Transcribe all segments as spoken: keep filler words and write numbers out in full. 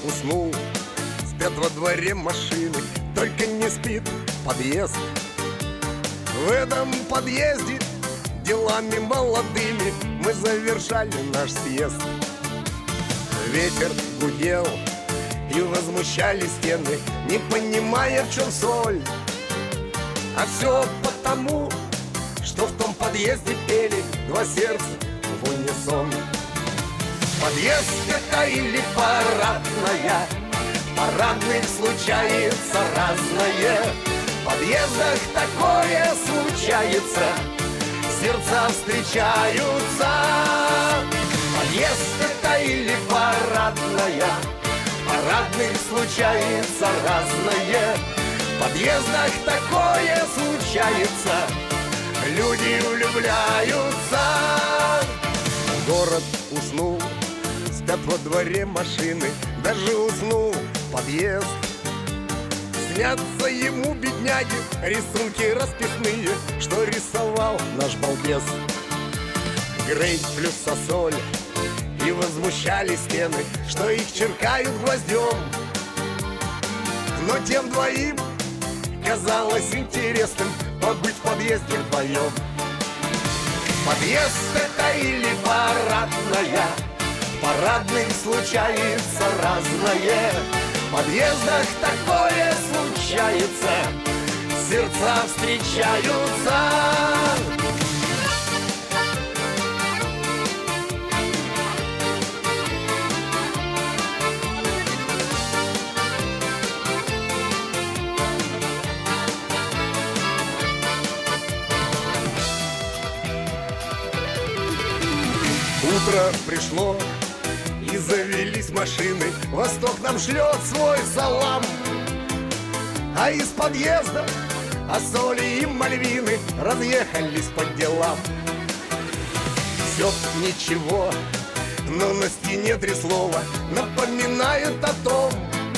уснул, спят во дворе машины, только не спит подъезд. В этом подъезде делами молодыми мы завершали наш съезд. Ветер гудел и возмущали стены, не понимая, в чем соль. А все потому, что в том подъезде пели два сердца в унисон. Подъезд это или парадная, парадных случается разное. В подъездах такое случается, сердца встречаются. Подъезд это или парадная, парадных случается разное. В подъездах такое случается, люди влюбляются. Город уснул, спят во дворе машины, даже уснул подъезд. Снятся ему, бедняги, рисунки расписные, что рисовал наш балбес. Грей плюс сосоль, и возмущали стены, что их черкают гвоздем. Но тем двоим казалось интересным побыть в подъезде вдвоем. Подъезд это или парадная, в парадных случается разное. В подъездах такое случается, сердца встречаются. Утро пришло, и завелись машины, Восток нам шлет свой салам. А из подъезда Ассоли и Мальвины разъехались по делам. Все ничего, но на стене три слова напоминают о том,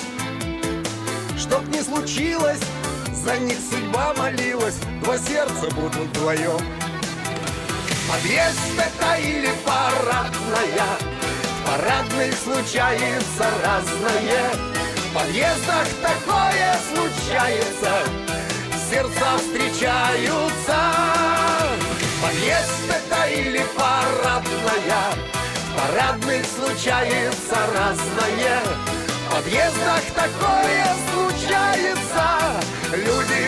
чтоб не случилось, за них судьба молилась, два сердца будут вдвоем. Подъезд это или парадная, в парадных случается разное. В подъездах такое случается, сердца встречаются. Подъезд это или парадная, в парадных случается разное. В подъездах такое случается, люди